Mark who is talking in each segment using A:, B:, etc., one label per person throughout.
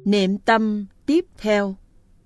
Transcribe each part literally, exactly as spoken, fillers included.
A: Niệm tâm tiếp theo.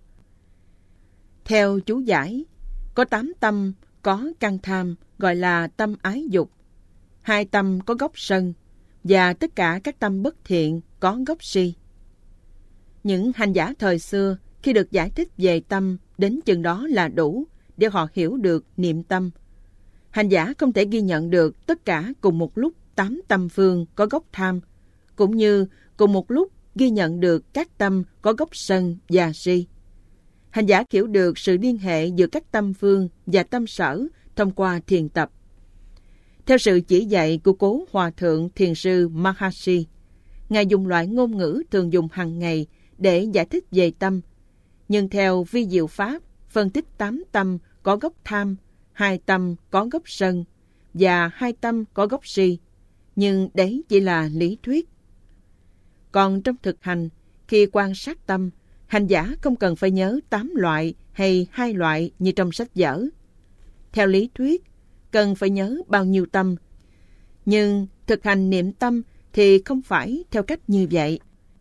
A: Theo chú giải, có tám tâm có căn tham gọi là tâm ái dục, hai tâm có gốc sân, và tất cả các tâm bất thiện có gốc si. Những hành giả thời xưa khi được giải thích về tâm đến chừng đó là đủ để họ hiểu được niệm tâm. Hành giả không thể ghi nhận được tất cả cùng một lúc tám tâm phương có gốc tham, cũng như cùng một lúc ghi nhận được các tâm có gốc sân và si. Hành giả hiểu được sự liên hệ giữa các tâm phương và tâm sở thông qua thiền tập. Theo sự chỉ dạy của cố Hòa Thượng Thiền sư Maharishi, Ngài dùng loại ngôn ngữ thường dùng hàng ngày để giải thích về tâm. Nhưng theo vi diệu pháp, phân tích tám tâm có gốc tham, hai tâm có gốc sân và hai tâm có gốc si. Nhưng đấy chỉ là lý thuyết. Còn trong thực hành, khi quan sát tâm, hành giả không cần phải nhớ tám loại hay hai loại như trong sách vở. Theo lý thuyết, cần phải nhớ bao nhiêu tâm. Nhưng thực hành niệm tâm thì không phải theo cách như vậy.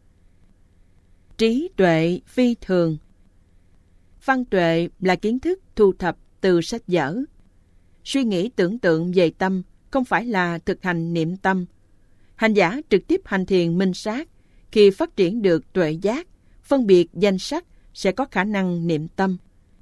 A: Trí tuệ phi thường. Văn tuệ là kiến thức thu thập từ sách vở. Suy nghĩ tưởng tượng về tâm không phải là thực hành niệm tâm. Hành giả trực tiếp hành thiền minh sát, khi phát triển được tuệ giác, phân biệt danh sắc sẽ có khả năng niệm tâm.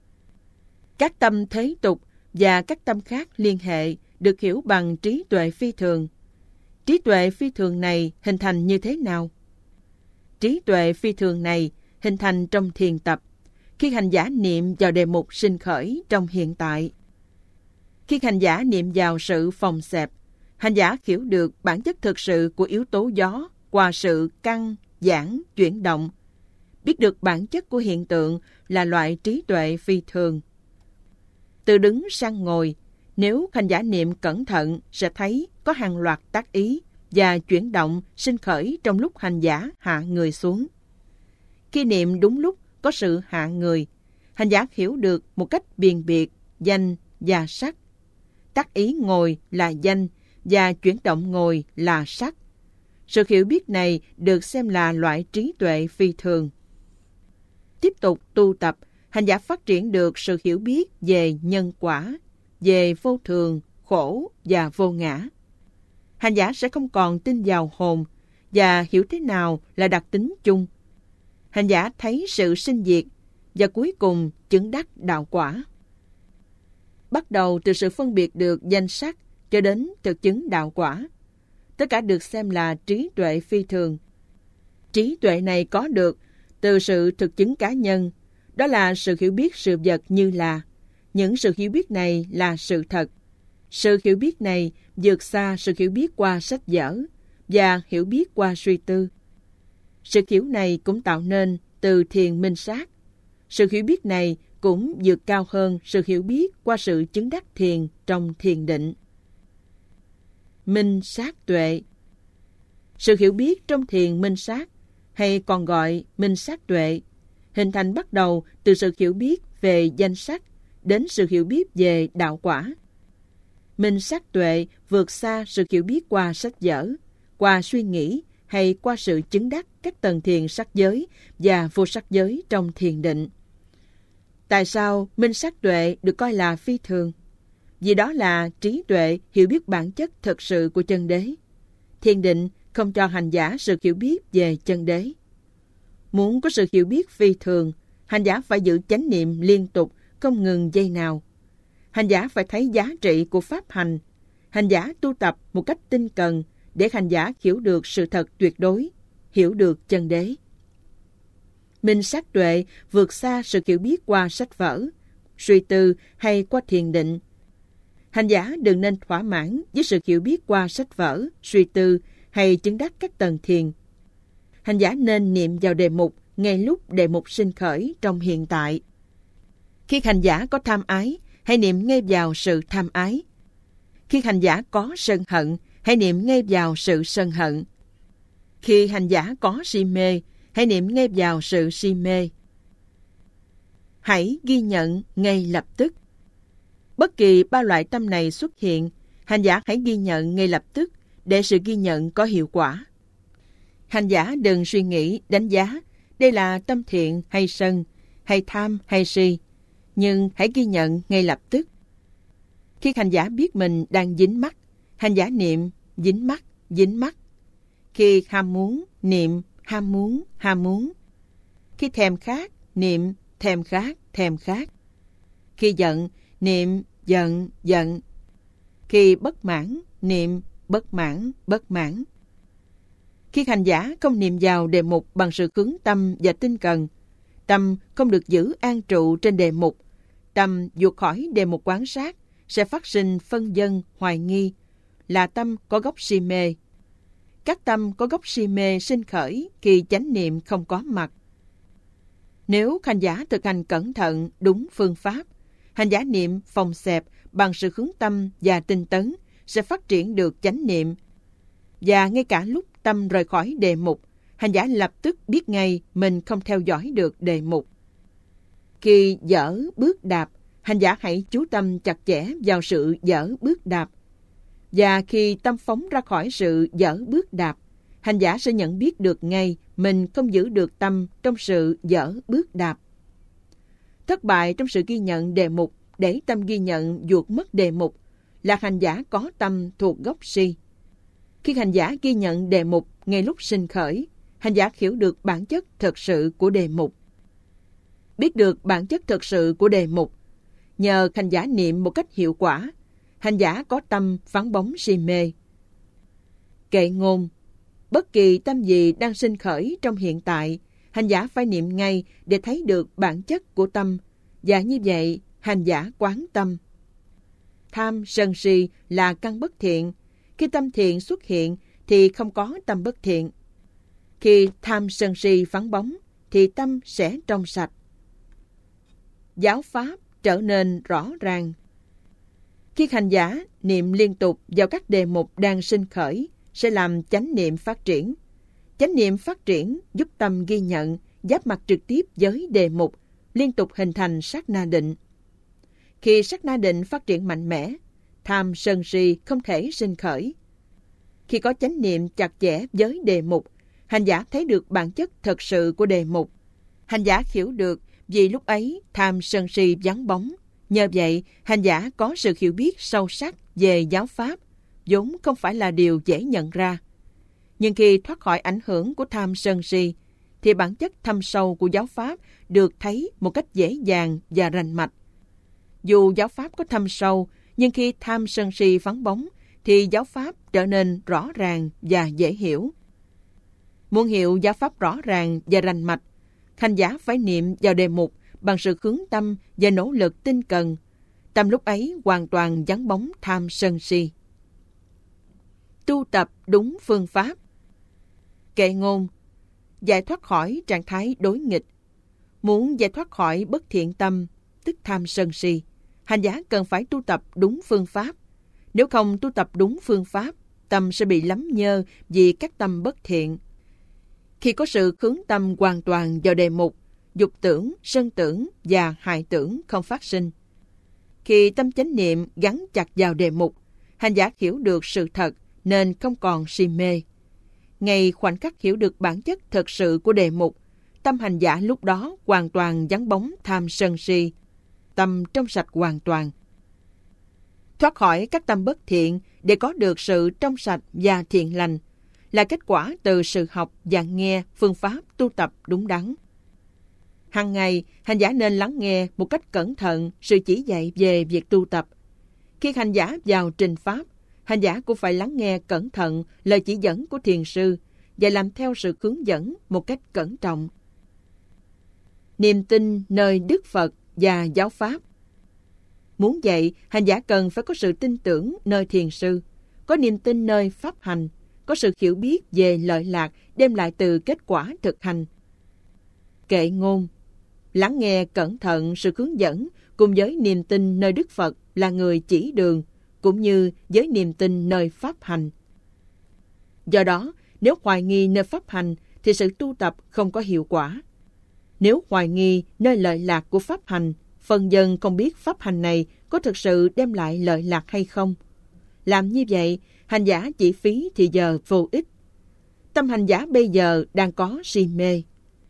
A: Các tâm thế tục và các tâm khác liên hệ được hiểu bằng trí tuệ phi thường. Trí tuệ phi thường này hình thành như thế nào? Trí tuệ phi thường này hình thành trong thiền tập, khi hành giả niệm vào đề mục sinh khởi trong hiện tại. Khi hành giả niệm vào sự phòng xẹp, hành giả hiểu được bản chất thực sự của yếu tố gió qua sự căng, giãn, chuyển động. Biết được bản chất của hiện tượng là loại trí tuệ phi thường. Từ đứng sang ngồi, nếu hành giả niệm cẩn thận sẽ thấy có hàng loạt tác ý và chuyển động sinh khởi trong lúc hành giả hạ người xuống. Khi niệm đúng lúc có sự hạ người, hành giả hiểu được một cách biền biệt danh và sắc. Tác ý ngồi là danh và chuyển động ngồi là sắc. Sự hiểu biết này được xem là loại trí tuệ phi thường. Tiếp tục tu tập, hành giả phát triển được sự hiểu biết về nhân quả, về vô thường, khổ và vô ngã. Hành giả sẽ không còn tin vào hồn và hiểu thế nào là đặc tính chung. Hành giả thấy sự sinh diệt và cuối cùng chứng đắc đạo quả. Bắt đầu từ sự phân biệt được danh sắc cho đến thực chứng đạo quả. Tất cả được xem là trí tuệ phi thường. Trí tuệ này có được từ sự thực chứng cá nhân, đó là sự hiểu biết sự vật như là. Những sự hiểu biết này là sự thật. Sự hiểu biết này vượt xa sự hiểu biết qua sách vở và hiểu biết qua suy tư. Sự hiểu này cũng tạo nên từ thiền minh sát. Sự hiểu biết này cũng vượt cao hơn sự hiểu biết qua sự chứng đắc thiền trong thiền định. Minh sát tuệ. Sự hiểu biết trong thiền minh sát, hay còn gọi minh sát tuệ, hình thành bắt đầu từ sự hiểu biết về danh sắc đến sự hiểu biết về đạo quả. Minh sát tuệ vượt xa sự hiểu biết qua sách vở, qua suy nghĩ hay qua sự chứng đắc các tầng thiền sắc giới và vô sắc giới trong thiền định. Tại sao minh sát tuệ được coi là phi thường? Vì đó là trí tuệ hiểu biết bản chất thực sự của chân đế. Thiền định không cho hành giả sự hiểu biết về chân đế. Muốn có sự hiểu biết phi thường, hành giả phải giữ chánh niệm liên tục, không ngừng giây nào. Hành giả phải thấy giá trị của pháp hành. Hành giả tu tập một cách tinh cần để hành giả hiểu được sự thật tuyệt đối, hiểu được chân đế. Minh sát tuệ vượt xa sự hiểu biết qua sách vở, suy tư hay qua thiền định. Hành giả đừng nên thỏa mãn với sự hiểu biết qua sách vở, suy tư hay chứng đắc các tầng thiền. Hành giả nên niệm vào đề mục ngay lúc đề mục sinh khởi trong hiện tại. Khi hành giả có tham ái, hãy niệm ngay vào sự tham ái. Khi hành giả có sân hận, hãy niệm ngay vào sự sân hận. Khi hành giả có si mê, hãy niệm ngay vào sự si mê. Hãy ghi nhận ngay lập tức. Bất kỳ ba loại tâm này xuất hiện, hành giả hãy ghi nhận ngay lập tức để sự ghi nhận có hiệu quả. Hành giả đừng suy nghĩ, đánh giá đây là tâm thiện hay sân, hay tham hay si, nhưng hãy ghi nhận ngay lập tức. Khi hành giả biết mình đang dính mắc, hành giả niệm dính mắc, dính mắc. Khi ham muốn, niệm ham muốn, ham muốn. Khi thèm khát, niệm thèm khát, thèm khát. Khi giận, niệm giận, giận. Khi bất mãn, niệm bất mãn, bất mãn. Khi hành giả không niệm vào đề mục bằng sự hướng tâm và tinh cần, tâm không được giữ an trụ trên đề mục, tâm vụt khỏi đề mục quán sát, sẽ phát sinh phân vân, hoài nghi, là tâm có gốc si mê. Các tâm có gốc si mê sinh khởi khi chánh niệm không có mặt. Nếu hành giả thực hành cẩn thận đúng phương pháp, hành giả niệm phòng xẹp bằng sự hướng tâm và tinh tấn sẽ phát triển được chánh niệm. Và ngay cả lúc tâm rời khỏi đề mục, hành giả lập tức biết ngay mình không theo dõi được đề mục. Khi dở bước đạp, hành giả hãy chú tâm chặt chẽ vào sự dở bước đạp. Và khi tâm phóng ra khỏi sự dở bước đạp, hành giả sẽ nhận biết được ngay mình không giữ được tâm trong sự dở bước đạp. Thất bại trong sự ghi nhận đề mục để tâm ghi nhận vụt mất đề mục là hành giả có tâm thuộc gốc si. Khi hành giả ghi nhận đề mục ngay lúc sinh khởi, hành giả hiểu được bản chất thực sự của đề mục. Biết được bản chất thực sự của đề mục, nhờ hành giả niệm một cách hiệu quả, hành giả có tâm vắng bóng si mê. Kệ ngôn, bất kỳ tâm gì đang sinh khởi trong hiện tại, hành giả phải niệm ngay để thấy được bản chất của tâm, và như vậy hành giả quán tâm. Tham sân si là căn bất thiện. Khi tâm thiện xuất hiện thì không có tâm bất thiện. Khi tham sân si vắng bóng thì tâm sẽ trong sạch. Giáo pháp trở nên rõ ràng. Khi hành giả niệm liên tục vào các đề mục đang sinh khởi sẽ làm chánh niệm phát triển. Chánh niệm phát triển giúp tâm ghi nhận, giáp mặt trực tiếp với đề mục, liên tục hình thành sát na định. Khi sát na định phát triển mạnh mẽ, tham sân si không thể sinh khởi. Khi có chánh niệm chặt chẽ với đề mục, hành giả thấy được bản chất thật sự của đề mục. Hành giả hiểu được vì lúc ấy tham sân si vắng bóng. Nhờ vậy, hành giả có sự hiểu biết sâu sắc về giáo pháp, vốn không phải là điều dễ nhận ra. Nhưng khi thoát khỏi ảnh hưởng của tham sân si, thì bản chất thâm sâu của giáo pháp được thấy một cách dễ dàng và rành mạch. Dù giáo pháp có thâm sâu, nhưng khi tham sân si vắng bóng, thì giáo pháp trở nên rõ ràng và dễ hiểu. Muốn hiểu giáo pháp rõ ràng và rành mạch, hành giả phải niệm vào đề mục bằng sự hướng tâm và nỗ lực tinh cần. Tâm lúc ấy hoàn toàn vắng bóng tham sân si. Tu tập đúng phương pháp. Kệ ngôn, giải thoát khỏi trạng thái đối nghịch. Muốn giải thoát khỏi bất thiện tâm, tức tham sân si, hành giả cần phải tu tập đúng phương pháp. Nếu không tu tập đúng phương pháp, tâm sẽ bị lấm nhơ vì các tâm bất thiện. Khi có sự hướng tâm hoàn toàn vào đề mục, dục tưởng, sân tưởng và hại tưởng không phát sinh. Khi tâm chánh niệm gắn chặt vào đề mục, hành giả hiểu được sự thật nên không còn si mê. Ngay khoảnh khắc hiểu được bản chất thật sự của đề mục, tâm hành giả lúc đó hoàn toàn vắng bóng tham sân si, tâm trong sạch hoàn toàn. Thoát khỏi các tâm bất thiện để có được sự trong sạch và thiện lành là kết quả từ sự học và nghe phương pháp tu tập đúng đắn. Hằng ngày, hành giả nên lắng nghe một cách cẩn thận sự chỉ dạy về việc tu tập. Khi hành giả vào trình pháp, hành giả cũng phải lắng nghe cẩn thận lời chỉ dẫn của thiền sư và làm theo sự hướng dẫn một cách cẩn trọng. Niềm tin nơi Đức Phật và giáo pháp. Muốn vậy, hành giả cần phải có sự tin tưởng nơi thiền sư, có niềm tin nơi pháp hành, có sự hiểu biết về lợi lạc đem lại từ kết quả thực hành. Kệ ngôn, lắng nghe cẩn thận sự hướng dẫn cùng với niềm tin nơi Đức Phật là người chỉ đường, cũng như với niềm tin nơi pháp hành. Do đó, nếu hoài nghi nơi pháp hành thì sự tu tập không có hiệu quả. Nếu hoài nghi nơi lợi lạc của pháp hành, phần dân không biết pháp hành này có thực sự đem lại lợi lạc hay không. Làm như vậy, hành giả chỉ phí thì giờ vô ích. Tâm hành giả bây giờ đang có si mê.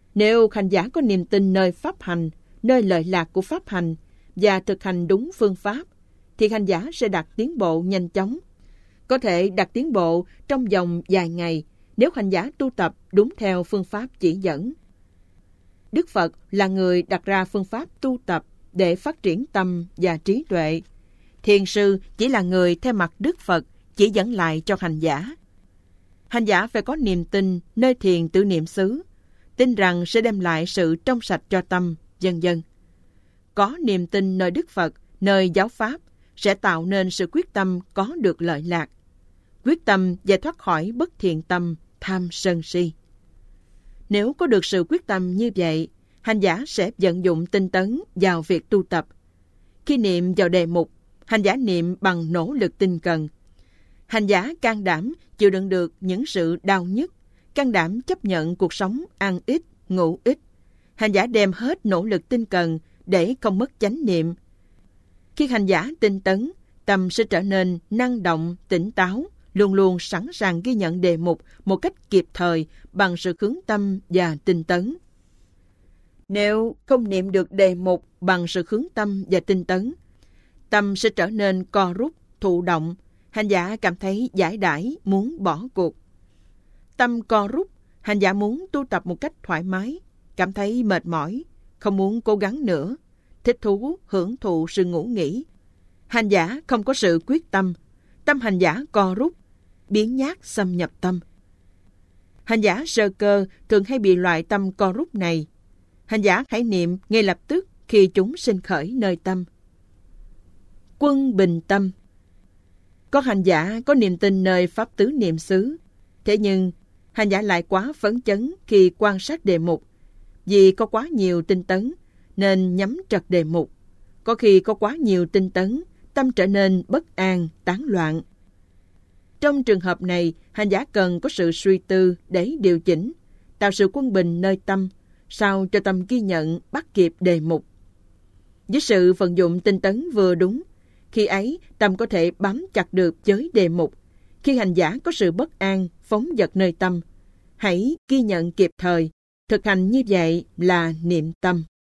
A: Nếu hành giả có niềm tin nơi pháp hành, nơi lợi lạc của pháp hành và thực hành đúng phương pháp, thì hành giả sẽ đạt tiến bộ nhanh chóng. Có thể đạt tiến bộ trong vòng vài ngày nếu hành giả tu tập đúng theo phương pháp chỉ dẫn. Đức Phật là người đặt ra phương pháp tu tập để phát triển tâm và trí tuệ. Thiền sư chỉ là người theo mặt Đức Phật chỉ dẫn lại cho hành giả. Hành giả phải có niềm tin nơi thiền tự niệm xứ, tin rằng sẽ đem lại sự trong sạch cho tâm, vân vân. Có niềm tin nơi Đức Phật, nơi giáo pháp sẽ tạo nên sự quyết tâm có được lợi lạc, quyết tâm giải thoát khỏi bất thiện tâm, tham sân si. Nếu có được sự quyết tâm như vậy, hành giả sẽ vận dụng tinh tấn vào việc tu tập. Khi niệm vào đề mục, hành giả niệm bằng nỗ lực tinh cần. Hành giả can đảm chịu đựng được những sự đau nhức, can đảm chấp nhận cuộc sống ăn ít, ngủ ít. Hành giả đem hết nỗ lực tinh cần để không mất chánh niệm. Khi hành giả tinh tấn, tâm sẽ trở nên năng động, tỉnh táo, luôn luôn sẵn sàng ghi nhận đề mục một cách kịp thời bằng sự hướng tâm và tinh tấn. Nếu không niệm được đề mục bằng sự hướng tâm và tinh tấn, tâm sẽ trở nên co rút, thụ động, hành giả cảm thấy giải đãi, muốn bỏ cuộc. Tâm co rút, hành giả muốn tu tập một cách thoải mái, cảm thấy mệt mỏi, không muốn cố gắng nữa, thích thú, hưởng thụ sự ngủ nghỉ. Hành giả không có sự quyết tâm, tâm hành giả co rút, biến nhát xâm nhập tâm. Hành giả sơ cơ thường hay bị loại tâm co rút này. Hành giả hãy niệm ngay lập tức khi chúng sinh khởi nơi tâm. Quân bình tâm. Có hành giả có niềm tin nơi pháp tứ niệm xứ, thế nhưng hành giả lại quá phấn chấn khi quan sát đề mục. Vì có quá nhiều tinh tấn nên nhắm trật đề mục. Có khi có quá nhiều tinh tấn, tâm trở nên bất an, tán loạn. Trong trường hợp này, hành giả cần có sự suy tư để điều chỉnh, tạo sự quân bình nơi tâm, sao cho tâm ghi nhận bắt kịp đề mục. Với sự vận dụng tinh tấn vừa đúng, khi ấy tâm có thể bám chặt được với đề mục. Khi hành giả có sự bất an, phóng dật nơi tâm, hãy ghi nhận kịp thời. Thực hành như vậy là niệm tâm.